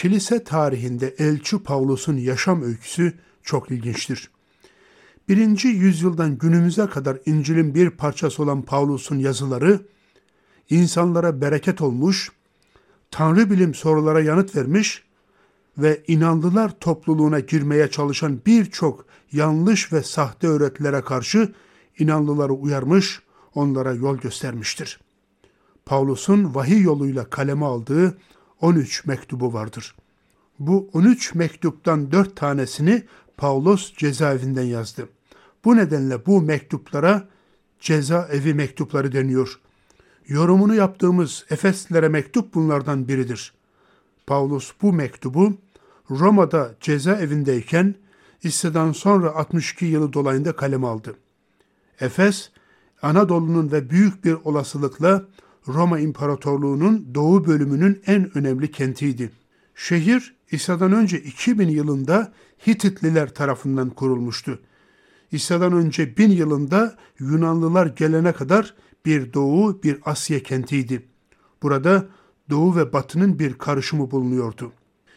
Kilise tarihinde Elçi Pavlus'un yaşam öyküsü çok ilginçtir. 1. yüzyıldan günümüze kadar İncil'in bir parçası olan Pavlus'un yazıları, insanlara bereket olmuş, Tanrı bilim sorulara yanıt vermiş ve inanlılar topluluğuna girmeye çalışan birçok yanlış ve sahte öğretilere karşı inanlıları uyarmış, onlara yol göstermiştir. Pavlus'un vahiy yoluyla kaleme aldığı 13 mektubu vardır. Bu 13 mektuptan 4 tanesini Pavlus cezaevinden yazdı. Bu nedenle bu mektuplara cezaevi mektupları deniyor. Yorumunu yaptığımız Efeslilere mektup bunlardan biridir. Pavlus bu mektubu Roma'da cezaevindeyken İsa'dan sonra 62 yılı dolayında kaleme aldı. Efes, Anadolu'nun ve büyük bir olasılıkla Roma İmparatorluğu'nun doğu bölümünün en önemli kentiydi. Şehir İsa'dan önce 2000 yılında Hititliler tarafından kurulmuştu. İsa'dan önce 1000 yılında Yunanlılar gelene kadar bir Doğu, bir Asya kentiydi. Burada Doğu ve Batı'nın bir karışımı bulunuyordu.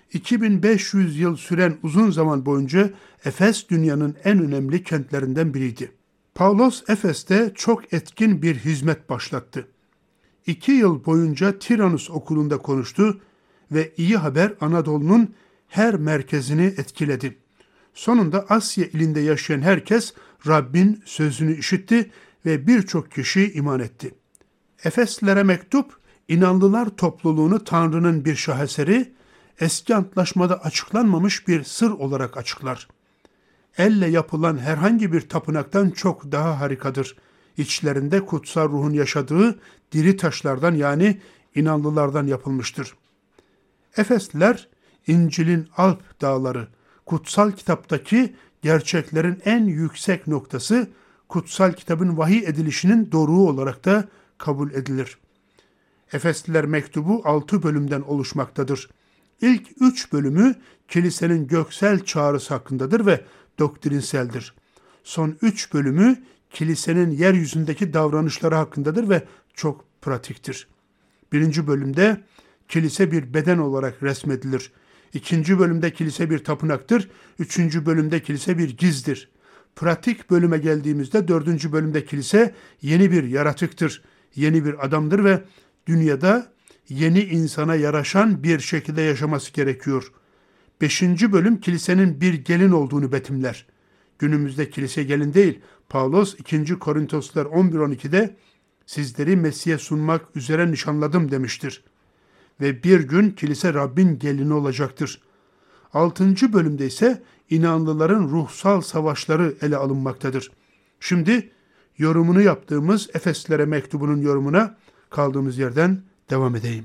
2500 yıl süren uzun zaman boyunca Efes dünyanın en önemli kentlerinden biriydi. Pavlos Efes'te çok etkin bir hizmet başlattı. 2 yıl boyunca Tiranus okulunda konuştu ve iyi haber Anadolu'nun her merkezini etkiledi. Sonunda Asya ilinde yaşayan herkes Rabbin sözünü işitti ve birçok kişi iman etti. Efeslilere mektup, inanlılar topluluğunu Tanrı'nın bir şaheseri, eski antlaşmada açıklanmamış bir sır olarak açıklar. Elle yapılan herhangi bir tapınaktan çok daha harikadır. İçlerinde kutsal ruhun yaşadığı diri taşlardan yani inanlılardan yapılmıştır. Efesliler, İncil'in Alp dağları, kutsal kitaptaki gerçeklerin en yüksek noktası, kutsal kitabın vahiy edilişinin doruğu olarak da kabul edilir. Efesliler mektubu 6 bölümden oluşmaktadır. İlk 3 bölümü kilisenin göksel çağrısı hakkındadır ve doktrinseldir. Son 3 bölümü kilisenin yeryüzündeki davranışları hakkındadır ve çok pratiktir. 1. bölümde kilise bir beden olarak resmedilir. 2. bölümde kilise bir tapınaktır. 3. bölümde kilise bir gizdir. Pratik bölüme geldiğimizde 4. bölümde kilise yeni bir yaratıktır, yeni bir adamdır ve dünyada yeni insana yaraşan bir şekilde yaşaması gerekiyor. 5. bölüm kilisenin bir gelin olduğunu betimler. Günümüzde kilise gelin değil. Pavlos 2. Korintoslar 11-12'de sizleri Mesih'e sunmak üzere nişanladım demiştir. Ve bir gün kilise Rabbin gelini olacaktır. 6. bölümde ise inanlıların ruhsal savaşları ele alınmaktadır. Şimdi yorumunu yaptığımız Efeslilere mektubunun yorumuna kaldığımız yerden devam edeyim.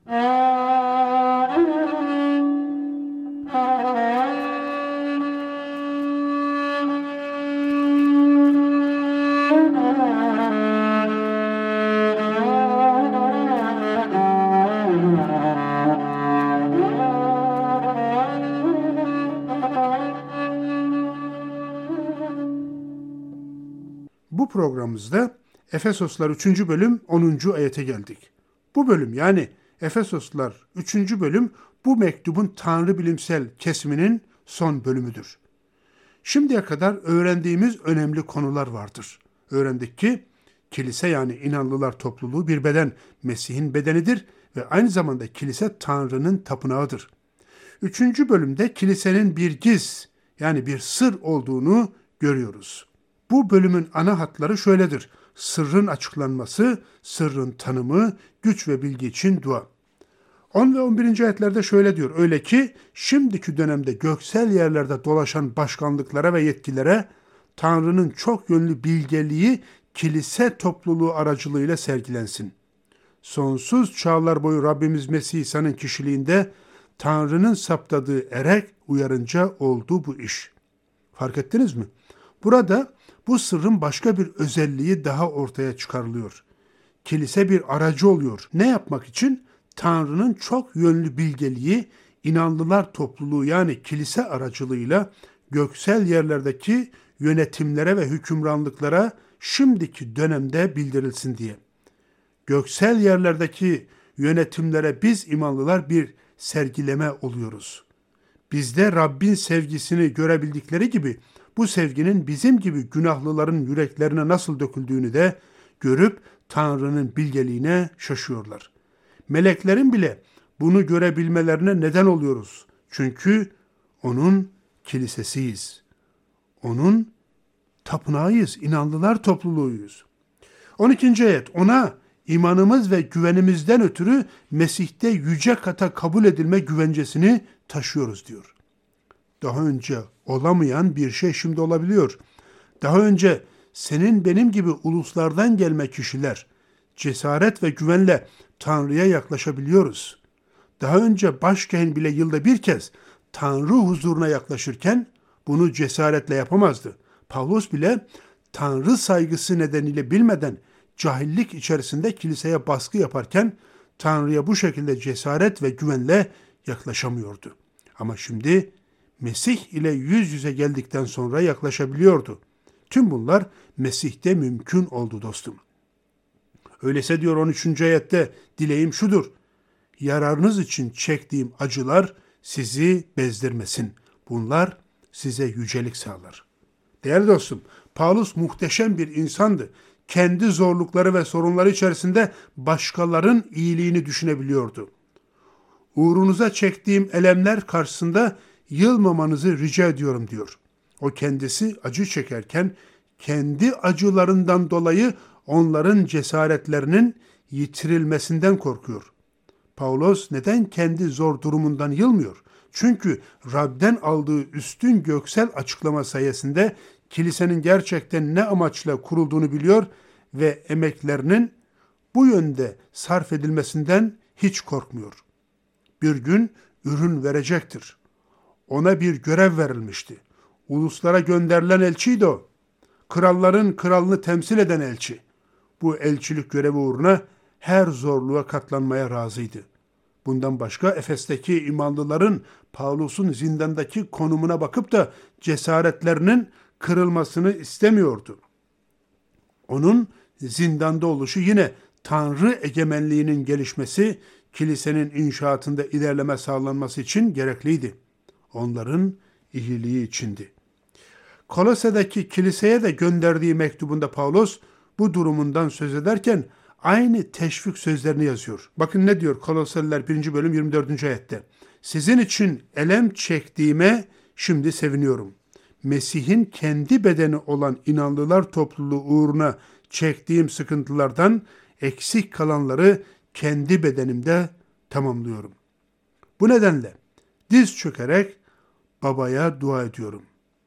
Bu programımızda Efesoslar 3. bölüm 10. ayete geldik. Bu bölüm yani Efesoslar 3. bölüm bu mektubun Tanrı bilimsel kesiminin son bölümüdür. Şimdiye kadar öğrendiğimiz önemli konular vardır. Öğrendik ki kilise yani inanlılar topluluğu bir beden, Mesih'in bedenidir ve aynı zamanda kilise Tanrı'nın tapınağıdır. 3. bölümde kilisenin bir giz yani bir sır olduğunu görüyoruz. Bu bölümün ana hatları şöyledir. Sırrın açıklanması, sırrın tanımı, güç ve bilgi için dua. 10 ve 11. ayetlerde şöyle diyor. Öyle ki şimdiki dönemde göksel yerlerde dolaşan başkanlıklara ve yetkilere Tanrı'nın çok yönlü bilgeliği kilise topluluğu aracılığıyla sergilensin. Sonsuz çağlar boyu Rabbimiz Mesih İsa'nın kişiliğinde Tanrı'nın saptadığı erek uyarınca oldu bu iş. Fark ettiniz mi? Burada bu sırrın başka bir özelliği daha ortaya çıkarılıyor. Kilise bir aracı oluyor. Ne yapmak için? Tanrı'nın çok yönlü bilgeliği inanlılar topluluğu yani kilise aracılığıyla göksel yerlerdeki yönetimlere ve hükümranlıklara şimdiki dönemde bildirilsin diye. Göksel yerlerdeki yönetimlere biz imanlılar bir sergileme oluyoruz. Bizde Rabbin sevgisini görebildikleri gibi bu sevginin bizim gibi günahlıların yüreklerine nasıl döküldüğünü de görüp Tanrı'nın bilgeliğine şaşıyorlar. Meleklerin bile bunu görebilmelerine neden oluyoruz. Çünkü onun kilisesiyiz. Onun tapınağıyız, inanlılar topluluğuyuz. 12. ayet, ona imanımız ve güvenimizden ötürü Mesih'te yüce kata kabul edilme güvencesini taşıyoruz diyor. Daha önce olamayan bir şey şimdi olabiliyor. Daha önce senin benim gibi uluslardan gelme kişiler cesaret ve güvenle Tanrı'ya yaklaşabiliyoruz. Daha önce başkâhin bile yılda bir kez Tanrı huzuruna yaklaşırken bunu cesaretle yapamazdı. Pavlos bile Tanrı saygısı nedeniyle bilmeden cahillik içerisinde kiliseye baskı yaparken Tanrı'ya bu şekilde cesaret ve güvenle yaklaşamıyordu. Ama şimdi Mesih ile yüz yüze geldikten sonra yaklaşabiliyordu. Tüm bunlar Mesih'te mümkün oldu dostum. Öyleyse diyor 13. ayette, dileğim şudur: yararınız için çektiğim acılar sizi bezdirmesin. Bunlar size yücelik sağlar. Değerli dostum, Pavlos muhteşem bir insandı. Kendi zorlukları ve sorunları içerisinde başkalarının iyiliğini düşünebiliyordu. Uğrunuza çektiğim elemler karşısında yılmamanızı rica ediyorum diyor. O kendisi acı çekerken kendi acılarından dolayı onların cesaretlerinin yitirilmesinden korkuyor. Pavlos neden kendi zor durumundan yılmıyor? Çünkü Rab'den aldığı üstün göksel açıklama sayesinde kilisenin gerçekten ne amaçla kurulduğunu biliyor ve emeklerinin bu yönde sarf edilmesinden hiç korkmuyor. Bir gün ürün verecektir. Ona bir görev verilmişti. Uluslara gönderilen elçiydi o. Kralların kralını temsil eden elçi. Bu elçilik görevi uğruna her zorluğa katlanmaya razıydı. Bundan başka Efes'teki imanlıların Pavlos'un zindandaki konumuna bakıp da cesaretlerinin kırılmasını istemiyordu. Onun zindanda oluşu yine Tanrı egemenliğinin gelişmesi, kilisenin inşaatında ilerleme sağlanması için gerekliydi. Onların iyiliği içindi. Kolose'deki kiliseye de gönderdiği mektubunda Pavlos bu durumundan söz ederken aynı teşvik sözlerini yazıyor. Bakın ne diyor Koloseliler 1. bölüm 24. ayette. Sizin için elem çektiğime şimdi seviniyorum. Mesih'in kendi bedeni olan inanlılar topluluğu uğruna çektiğim sıkıntılardan eksik kalanları kendi bedenimde tamamlıyorum. Bu nedenle diz çökerek babaya dua ediyorum.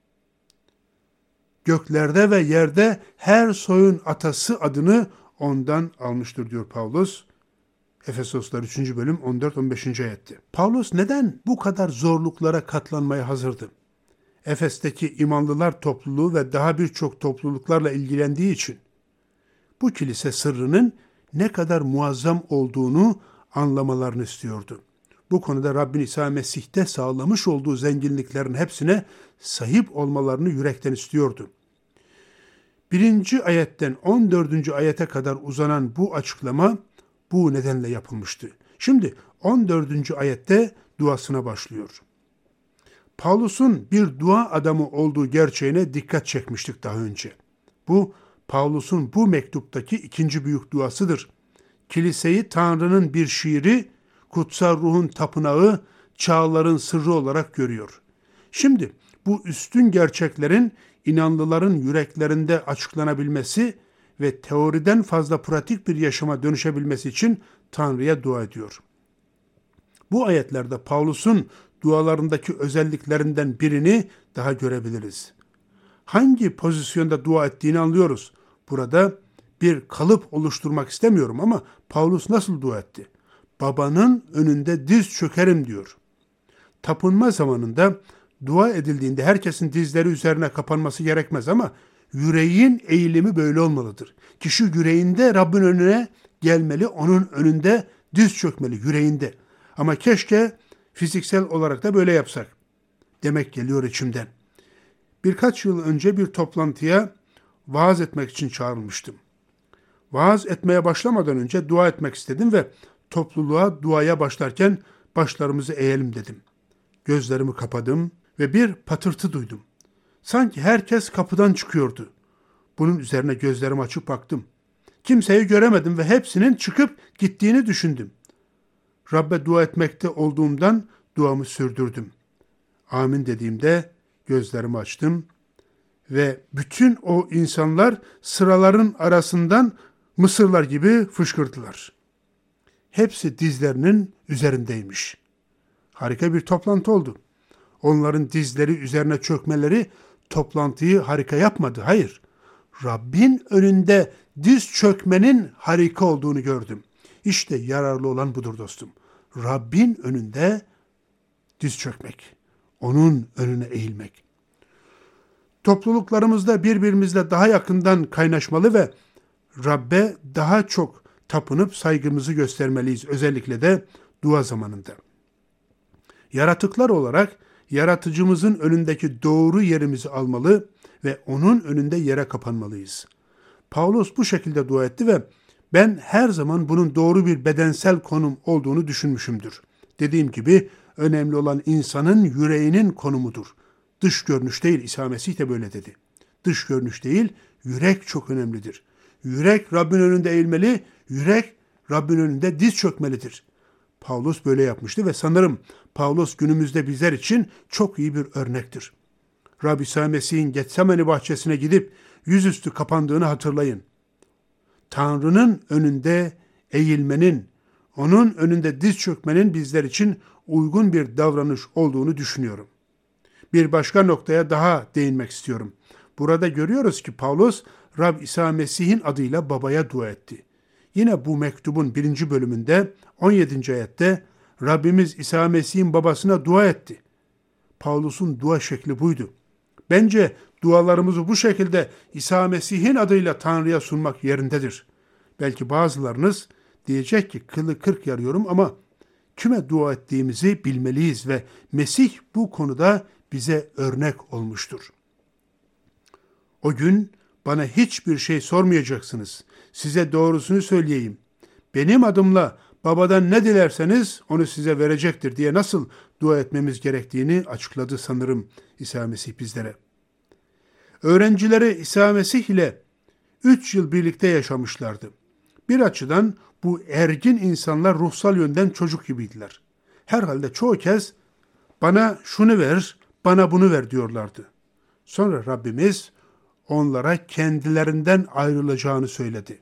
Göklerde ve yerde her soyun atası adını ondan almıştır diyor Pavlos. Efesoslar 3. bölüm 14-15. ayette. Pavlos neden bu kadar zorluklara katlanmaya hazırdı? Efes'teki imanlılar topluluğu ve daha birçok topluluklarla ilgilendiği için. Bu kilise sırrının ne kadar muazzam olduğunu anlamalarını istiyordu. Bu konuda Rabbin İsa Mesih'te sağlamış olduğu zenginliklerin hepsine sahip olmalarını yürekten istiyordu. 1. ayetten 14. ayete kadar uzanan bu açıklama bu nedenle yapılmıştı. Şimdi 14. ayette duasına başlıyor. Pavlos'un bir dua adamı olduğu gerçeğine dikkat çekmiştik daha önce. Bu Pavlos'un bu mektuptaki ikinci büyük duasıdır. Kiliseyi Tanrı'nın bir şiiri, kutsal ruhun tapınağı, çağların sırrı olarak görüyor. Şimdi bu üstün gerçeklerin inanlıların yüreklerinde açıklanabilmesi ve teoriden fazla pratik bir yaşama dönüşebilmesi için Tanrı'ya dua ediyor. Bu ayetlerde Pavlos'un dualarındaki özelliklerinden birini daha görebiliriz. Hangi pozisyonda dua ettiğini anlıyoruz. Burada bir kalıp oluşturmak istemiyorum ama Pavlos nasıl dua etti? Babanın önünde diz çökerim diyor. Tapınma zamanında dua edildiğinde herkesin dizleri üzerine kapanması gerekmez ama yüreğin eğilimi böyle olmalıdır. Kişi yüreğinde Rabbin önüne gelmeli, onun önünde diz çökmeli, yüreğinde. Ama keşke fiziksel olarak da böyle yapsak demek geliyor içimden. Birkaç yıl önce bir toplantıya vaaz etmek için çağrılmıştım. Vaaz etmeye başlamadan önce dua etmek istedim ve topluluğa duaya başlarken başlarımızı eğelim dedim. Gözlerimi kapadım ve bir patırtı duydum. Sanki herkes kapıdan çıkıyordu. Bunun üzerine gözlerimi açıp baktım. Kimseyi göremedim ve hepsinin çıkıp gittiğini düşündüm. Rabbe dua etmekte olduğumdan duamı sürdürdüm. Amin dediğimde gözlerimi açtım ve bütün o insanlar sıraların arasından mısırlar gibi fışkırdılar. Hepsi dizlerinin üzerindeymiş. Harika bir toplantı oldu. Onların dizleri üzerine çökmeleri toplantıyı harika yapmadı. Hayır, Rabbin önünde diz çökmenin harika olduğunu gördüm. İşte yararlı olan budur dostum. Rabbin önünde diz çökmek, onun önüne eğilmek. Topluluklarımızda birbirimizle daha yakından kaynaşmalı ve Rabbe daha çok tapınıp saygımızı göstermeliyiz. Özellikle de dua zamanında. Yaratıklar olarak yaratıcımızın önündeki doğru yerimizi almalı ve onun önünde yere kapanmalıyız. Pavlos bu şekilde dua etti ve ben her zaman bunun doğru bir bedensel konum olduğunu düşünmüşümdür. Dediğim gibi önemli olan insanın yüreğinin konumudur. Dış görünüş değil, İsa Mesih de böyle dedi. Dış görünüş değil, yürek çok önemlidir. Yürek Rabbin önünde eğilmeli, yürek Rabbin önünde diz çökmelidir. Pavlos böyle yapmıştı ve sanırım Pavlos günümüzde bizler için çok iyi bir örnektir. Rabbi İsa Mesih'in Getsemani bahçesine gidip yüzüstü kapandığını hatırlayın. Tanrı'nın önünde eğilmenin, onun önünde diz çökmenin bizler için uygun bir davranış olduğunu düşünüyorum. Bir başka noktaya daha değinmek istiyorum. Burada görüyoruz ki Pavlos, Rab İsa Mesih'in adıyla babaya dua etti. Yine bu mektubun 1. bölümünde 17. ayette Rabbimiz İsa Mesih'in babasına dua etti. Pavlos'un dua şekli buydu. Bence dualarımızı bu şekilde İsa Mesih'in adıyla Tanrı'ya sunmak yerindedir. Belki bazılarınız diyecek ki kılı kırk yarıyorum ama kime dua ettiğimizi bilmeliyiz ve Mesih bu konuda bize örnek olmuştur. O gün bana hiçbir şey sormayacaksınız. Size doğrusunu söyleyeyim. Benim adımla babadan ne dilerseniz onu size verecektir diye nasıl dua etmemiz gerektiğini açıkladı sanırım İsa Mesih bizlere. Öğrencileri İsa Mesih ile 3 yıl birlikte yaşamışlardı. Bir açıdan bu ergin insanlar ruhsal yönden çocuk gibiydiler. Herhalde çoğu kez bana şunu ver, bana bunu ver diyorlardı. Sonra Rabbimiz onlara kendilerinden ayrılacağını söyledi.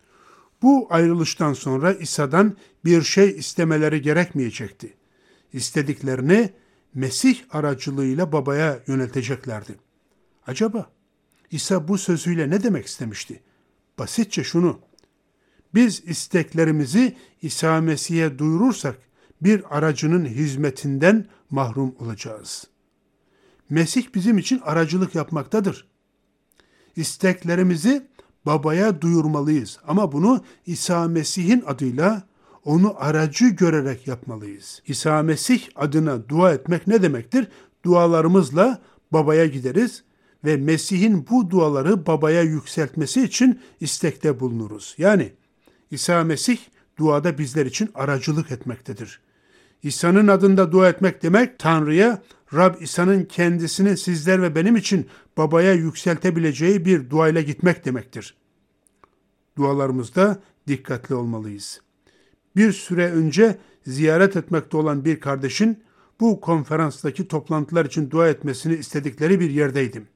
Bu ayrılıştan sonra İsa'dan bir şey istemeleri gerekmeyecekti. İstediklerini Mesih aracılığıyla babaya yönelteceklerdi. Acaba İsa bu sözüyle ne demek istemişti? Basitçe şunu: biz isteklerimizi İsa Mesih'e duyurursak bir aracının hizmetinden mahrum olacağız. Mesih bizim için aracılık yapmaktadır. İsteklerimizi babaya duyurmalıyız ama bunu İsa Mesih'in adıyla onu aracı görerek yapmalıyız. İsa Mesih adına dua etmek ne demektir? Dualarımızla babaya gideriz ve Mesih'in bu duaları babaya yükseltmesi için istekte bulunuruz. Yani İsa Mesih duada bizler için aracılık etmektedir. İsa'nın adında dua etmek demek, Tanrı'ya Rab İsa'nın kendisini sizler ve benim için babaya yükseltebileceği bir duayla gitmek demektir. Dualarımızda dikkatli olmalıyız. Bir süre önce ziyaret etmekte olan bir kardeşin bu konferanstaki toplantılar için dua etmesini istedikleri bir yerdeydim.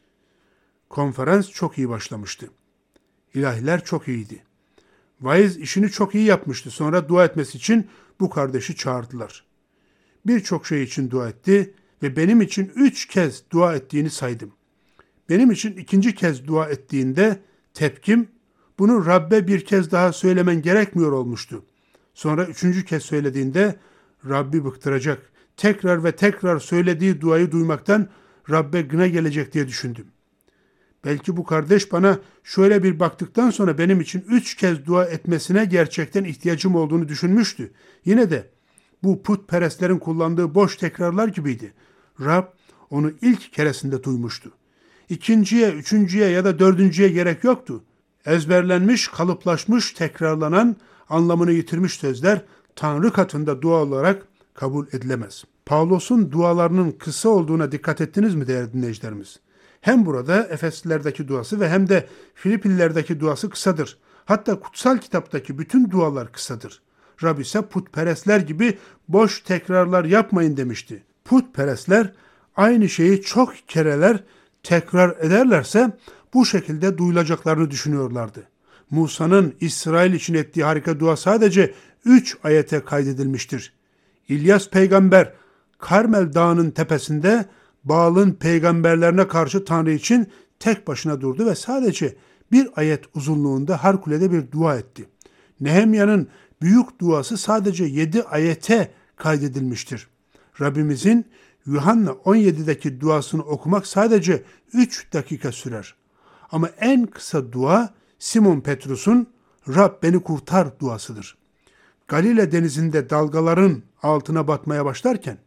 Konferans çok iyi başlamıştı. İlahiler çok iyiydi. Vaiz işini çok iyi yapmıştı. Sonra dua etmesi için bu kardeşi çağırdılar. Birçok şey için dua etti ve benim için 3 kez dua ettiğini saydım. Benim için 2. kez dua ettiğinde tepkim, bunu Rabbe bir kez daha söylemen gerekmiyor olmuştu. Sonra 3. kez söylediğinde Rabbi bıktıracak. Tekrar ve tekrar söylediği duayı duymaktan Rabbe gına gelecek diye düşündüm. Belki bu kardeş bana şöyle bir baktıktan sonra benim için 3 kez dua etmesine gerçekten ihtiyacım olduğunu düşünmüştü. Yine de bu putperestlerin kullandığı boş tekrarlar gibiydi. Rab onu ilk keresinde duymuştu. 2'ye, 3'ye ya da 4'ye gerek yoktu. Ezberlenmiş, kalıplaşmış, tekrarlanan, anlamını yitirmiş sözler Tanrı katında dua olarak kabul edilemez. Pavlos'un dualarının kısa olduğuna dikkat ettiniz mi değerli dinleyicilerimiz? Hem burada Efeslilerdeki duası ve hem de Filiplilerdeki duası kısadır. Hatta kutsal kitaptaki bütün dualar kısadır. Rab ise putperestler gibi boş tekrarlar yapmayın demişti. Putperestler aynı şeyi çok kereler tekrar ederlerse bu şekilde duyulacaklarını düşünüyorlardı. Musa'nın İsrail için ettiği harika dua sadece 3 ayete kaydedilmiştir. İlyas peygamber Karmel Dağı'nın tepesinde Baal'ın peygamberlerine karşı Tanrı için tek başına durdu ve sadece bir ayet uzunluğunda harikulade bir dua etti. Nehemya'nın büyük duası sadece 7 ayete kaydedilmiştir. Rabbimizin Yuhanna 17'deki duasını okumak sadece 3 dakika sürer. Ama en kısa dua Simon Petrus'un Rab beni kurtar duasıdır. Galile denizinde dalgaların altına batmaya başlarken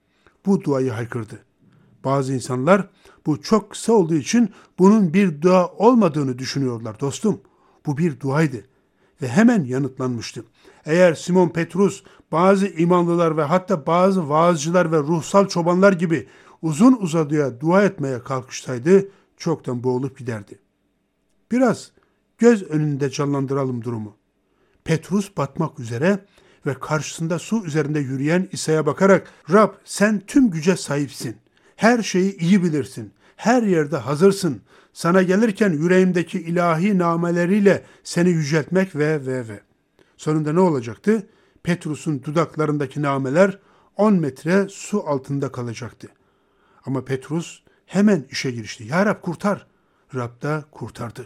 bu duayı haykırdı. Bazı insanlar bu çok kısa olduğu için bunun bir dua olmadığını düşünüyorlar dostum. Bu bir duaydı ve hemen yanıtlanmıştı. Eğer Simon Petrus bazı imanlılar ve hatta bazı vaazcılar ve ruhsal çobanlar gibi uzun uzadıya dua etmeye kalkışsaydı çoktan boğulup giderdi. Biraz göz önünde canlandıralım durumu. Petrus batmak üzere ve karşısında su üzerinde yürüyen İsa'ya bakarak Rab sen tüm güce sahipsin. Her şeyi iyi bilirsin. Her yerde hazırsın. Sana gelirken yüreğimdeki ilahi nameleriyle seni yüceltmek ve. Sonunda ne olacaktı? Petrus'un dudaklarındaki nameler 10 metre su altında kalacaktı. Ama Petrus hemen işe girişti. Ya Rab kurtar. Rab da kurtardı.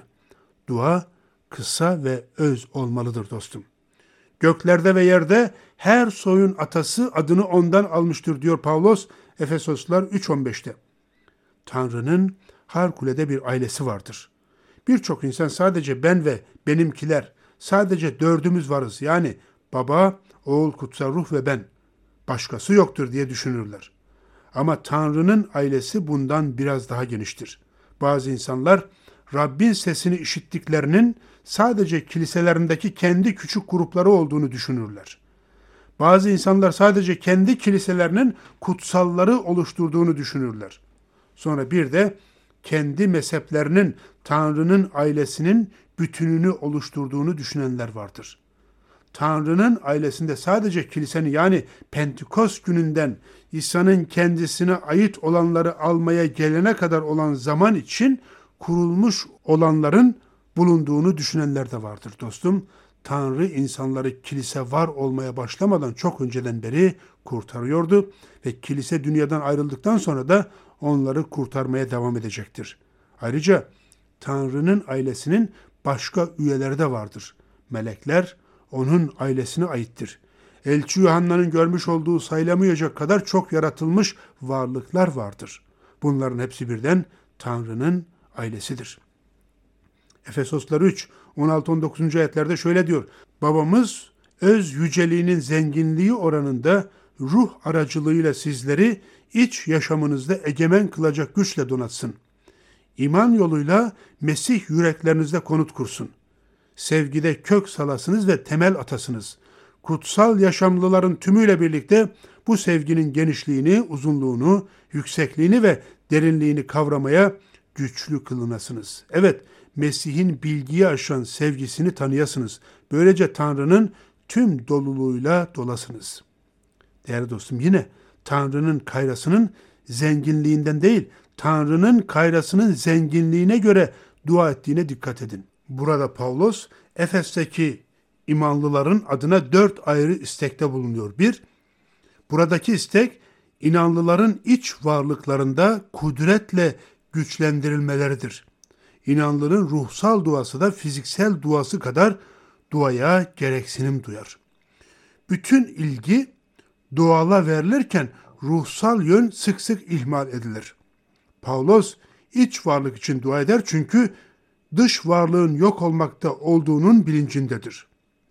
Dua kısa ve öz olmalıdır dostum. Göklerde ve yerde her soyun atası adını ondan almıştır diyor Pavlos Efesoslular 3.15'te. Tanrı'nın harikulade bir ailesi vardır. Birçok insan sadece ben ve benimkiler, sadece dördümüz varız. Yani baba, oğul, kutsal ruh ve ben. Başkası yoktur diye düşünürler. Ama Tanrı'nın ailesi bundan biraz daha geniştir. Bazı insanlar Rabbin sesini işittiklerinin sadece kiliselerindeki kendi küçük grupları olduğunu düşünürler. Bazı insanlar sadece kendi kiliselerinin kutsalları oluşturduğunu düşünürler. Sonra bir de kendi mezheplerinin Tanrı'nın ailesinin bütününü oluşturduğunu düşünenler vardır. Tanrı'nın ailesinde sadece kilisenin yani Pentekost gününden İsa'nın kendisine ait olanları almaya gelene kadar olan zaman için kurulmuş olanların bulunduğunu düşünenler de vardır dostum. Tanrı insanları kilise var olmaya başlamadan çok önceden beri kurtarıyordu ve kilise dünyadan ayrıldıktan sonra da onları kurtarmaya devam edecektir. Ayrıca Tanrı'nın ailesinin başka üyeleri de vardır. Melekler onun ailesine aittir. Elçi Yuhanna'nın görmüş olduğu sayılamayacak kadar çok yaratılmış varlıklar vardır. Bunların hepsi birden Tanrı'nın ailesidir. Efesoslar 3, 16-19. ayetlerde şöyle diyor. Babamız öz yüceliğinin zenginliği oranında ruh aracılığıyla sizleri iç yaşamınızda egemen kılacak güçle donatsın. İman yoluyla Mesih yüreklerinizde konut kursun. Sevgide kök salasınız ve temel atasınız. Kutsal yaşamlıların tümüyle birlikte bu sevginin genişliğini, uzunluğunu, yüksekliğini ve derinliğini kavramaya güçlü kılınasınız. Evet, Mesih'in bilgiyi aşan sevgisini tanıyasınız. Böylece Tanrı'nın tüm doluluğuyla dolasınız. Değerli dostum, yine Tanrı'nın kayrasının zenginliğinden değil, Tanrı'nın kayrasının zenginliğine göre dua ettiğine dikkat edin. Burada Pavlos, Efes'teki imanlıların adına 4 ayrı istekte bulunuyor. 1. Buradaki istek, inanlıların iç varlıklarında kudretle güçlendirilmeleridir. İnanlının ruhsal duası da fiziksel duası kadar duaya gereksinim duyar. Bütün ilgi duala verilirken ruhsal yön sık sık ihmal edilir. Pavlos iç varlık için dua eder çünkü dış varlığın yok olmakta olduğunun bilincindedir.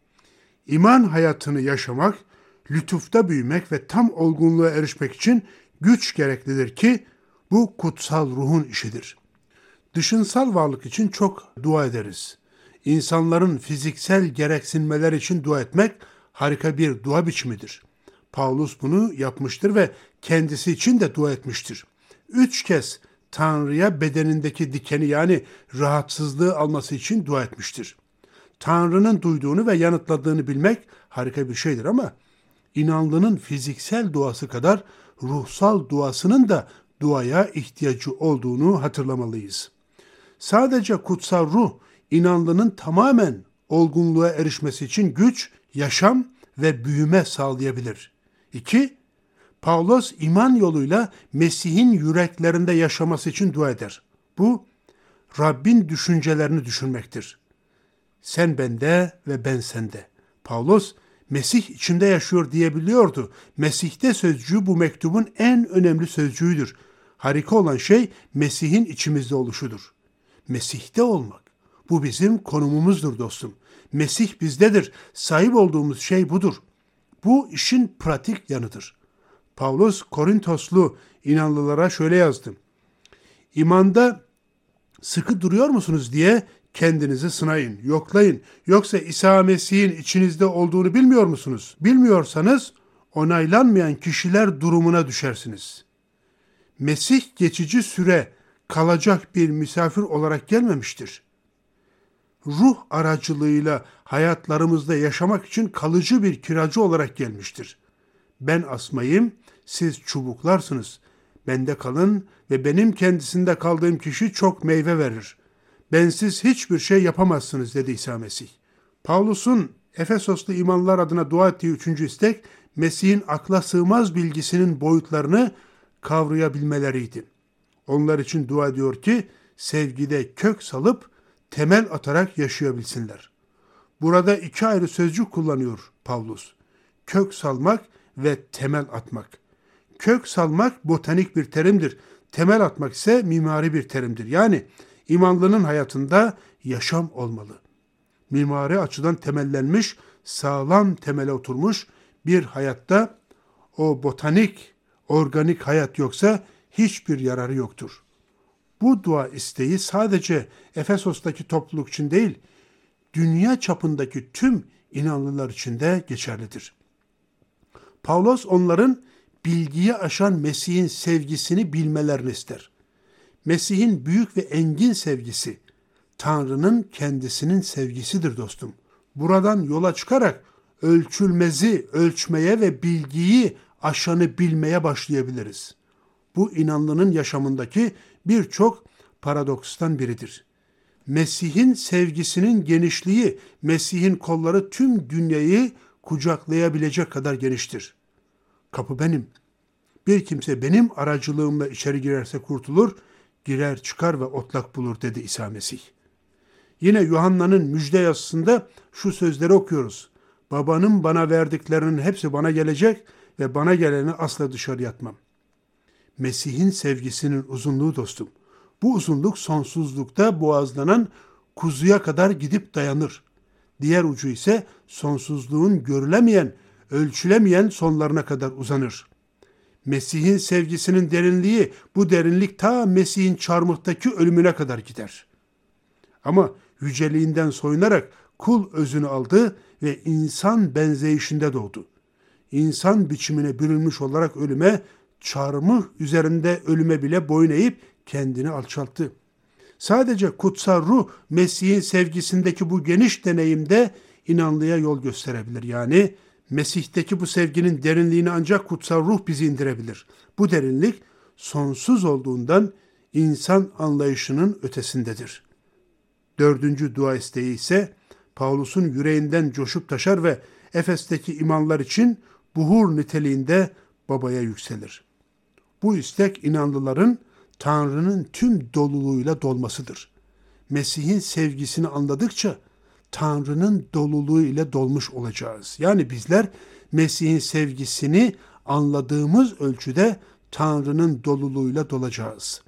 İman hayatını yaşamak, lütufta büyümek ve tam olgunluğa erişmek için güç gereklidir ki bu kutsal ruhun işidir. Dışınsal varlık için çok dua ederiz. İnsanların fiziksel gereksinmeler için dua etmek harika bir dua biçimidir. Pavlus bunu yapmıştır ve kendisi için de dua etmiştir. 3 kez Tanrı'ya bedenindeki dikeni yani rahatsızlığı alması için dua etmiştir. Tanrı'nın duyduğunu ve yanıtladığını bilmek harika bir şeydir ama inanlının fiziksel duası kadar ruhsal duasının da duaya ihtiyacı olduğunu hatırlamalıyız. Sadece kutsal ruh inanlının tamamen olgunluğa erişmesi için güç, yaşam ve büyüme sağlayabilir. 2. Pavlos iman yoluyla Mesih'in yüreklerinde yaşaması için dua eder. Bu, Rabbin düşüncelerini düşünmektir. Sen bende ve ben sende. Pavlos, Mesih içinde yaşıyor diyebiliyordu. Mesih'te sözcüğü bu mektubun en önemli sözcüğüdür. Harika olan şey Mesih'in içimizde oluşudur. Mesih'te olmak. Bu bizim konumumuzdur dostum. Mesih bizdedir. Sahip olduğumuz şey budur. Bu işin pratik yanıdır. Pavlos Korintoslu inanlılara şöyle yazdı. İmanda sıkı duruyor musunuz diye kendinizi sınayın, yoklayın. Yoksa İsa Mesih'in içinizde olduğunu bilmiyor musunuz? Bilmiyorsanız onaylanmayan kişiler durumuna düşersiniz. Mesih geçici süre kalacak bir misafir olarak gelmemiştir. Ruh aracılığıyla hayatlarımızda yaşamak için kalıcı bir kiracı olarak gelmiştir. Ben asmayım, siz çubuklarsınız. Bende kalın ve benim kendisinde kaldığım kişi çok meyve verir. Bensiz hiçbir şey yapamazsınız dedi İsa Mesih. Pavlus'un Efesoslu imanlar adına dua ettiği 3. istek, Mesih'in akla sığmaz bilgisinin boyutlarını kavrayabilmeleriydi. Onlar için dua ediyor ki sevgide kök salıp temel atarak yaşayabilsinler. Burada 2 ayrı sözcük kullanıyor Pavlus. Kök salmak ve temel atmak. Kök salmak botanik bir terimdir. Temel atmak ise mimari bir terimdir. Yani imanlının hayatında yaşam olmalı. Mimari açıdan temellenmiş, sağlam temele oturmuş bir hayatta o botanik, organik hayat yoksa hiçbir yararı yoktur. Bu dua isteği sadece Efesos'taki topluluk için değil, dünya çapındaki tüm inanlılar için de geçerlidir. Pavlos onların bilgiyi aşan Mesih'in sevgisini bilmelerini ister. Mesih'in büyük ve engin sevgisi, Tanrı'nın kendisinin sevgisidir dostum. Buradan yola çıkarak ölçülmezi ölçmeye ve bilgiyi aşanı bilmeye başlayabiliriz. Bu inanlının yaşamındaki birçok paradokstan biridir. Mesih'in sevgisinin genişliği, Mesih'in kolları tüm dünyayı kucaklayabilecek kadar geniştir. Kapı benim. Bir kimse benim aracılığımla içeri girerse kurtulur, girer çıkar ve otlak bulur dedi İsa Mesih. Yine Yuhanna'nın müjde yazısında şu sözleri okuyoruz. Babanın bana verdiklerinin hepsi bana gelecek ve bana geleni asla dışarı atmam. Mesih'in sevgisinin uzunluğu dostum. Bu uzunluk sonsuzlukta boğazlanan kuzuya kadar gidip dayanır. Diğer ucu ise sonsuzluğun görülemeyen, ölçülemeyen sonlarına kadar uzanır. Mesih'in sevgisinin derinliği, bu derinlik ta Mesih'in çarmıhtaki ölümüne kadar gider. Ama yüceliğinden soyunarak kul özünü aldı ve insan benzeyişinde doğdu. İnsan biçimine bürünmüş olarak ölüme, çarmıh üzerinde ölüme bile boyun eğip kendini alçalttı. Sadece kutsal ruh Mesih'in sevgisindeki bu geniş deneyimde inanlıya yol gösterebilir. Yani Mesih'teki bu sevginin derinliğini ancak kutsal ruh bizi indirebilir. Bu derinlik sonsuz olduğundan insan anlayışının ötesindedir. 4. dua isteği ise Pavlus'un yüreğinden coşup taşar ve Efes'teki imanlar için buhur niteliğinde babaya yükselir. Bu istek inanlıların Tanrı'nın tüm doluluğuyla dolmasıdır. Mesih'in sevgisini anladıkça Tanrı'nın doluluğu ile dolmuş olacağız. Yani bizler Mesih'in sevgisini anladığımız ölçüde Tanrı'nın doluluğuyla dolacağız.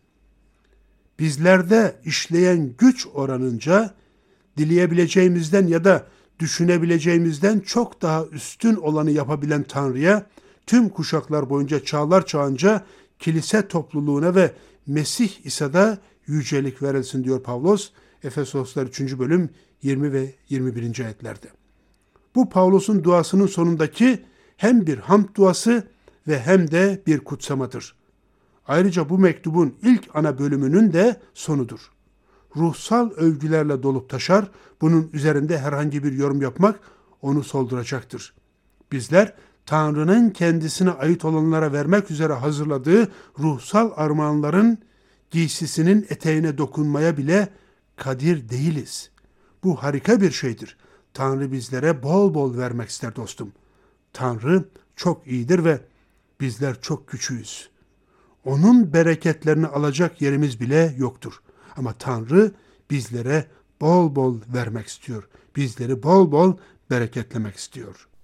Bizlerde işleyen güç oranınca dileyebileceğimizden ya da düşünebileceğimizden çok daha üstün olanı yapabilen Tanrı'ya tüm kuşaklar boyunca çağlar çağınca kilise topluluğuna ve Mesih İsa'da yücelik verilsin diyor Pavlos Efesoslar 3. bölüm 20 ve 21. ayetlerde. Bu Pavlos'un duasının sonundaki hem bir hamd duası ve hem de bir kutsamadır. Ayrıca bu mektubun ilk ana bölümünün de sonudur. Ruhsal övgülerle dolup taşar, bunun üzerinde herhangi bir yorum yapmak onu solduracaktır. Bizler Tanrı'nın kendisine ait olanlara vermek üzere hazırladığı ruhsal armağanların giysisinin eteğine dokunmaya bile kadir değiliz. Bu harika bir şeydir. Tanrı bizlere bol bol vermek ister dostum. Tanrı çok iyidir ve bizler çok küçüğüz. Onun bereketlerini alacak yerimiz bile yoktur. Ama Tanrı bizlere bol bol vermek istiyor. Bizleri bol bol bereketlemek istiyor.